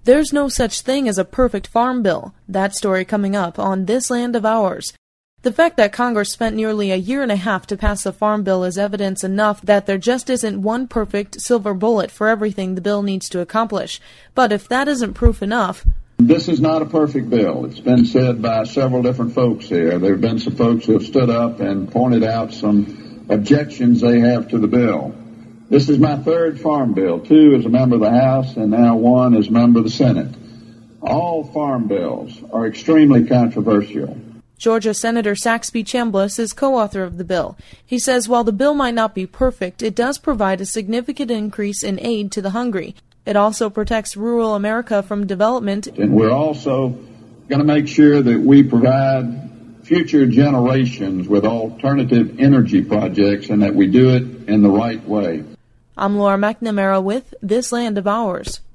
There's no such thing as a perfect farm bill. That story coming up on This Land of Ours. The fact that Congress spent nearly a year and a half to pass the Farm Bill is evidence enough that there just isn't one perfect silver bullet for everything the bill needs to accomplish. But if that isn't proof enough... This is not a perfect bill. It's been said by several different folks here. There have been some folks who have stood up and pointed out some objections they have to the bill. This is my third farm bill, 2 as a member of the House and now 1 as a member of the Senate. All farm bills are extremely controversial. Georgia Senator Saxby Chambliss is co-author of the bill. He says while the bill might not be perfect, it does provide a significant increase in aid to the hungry. It also protects rural America from development. And we're also going to make sure that we provide future generations with alternative energy projects and that we do it in the right way. I'm Laura McNamara with This Land of Ours.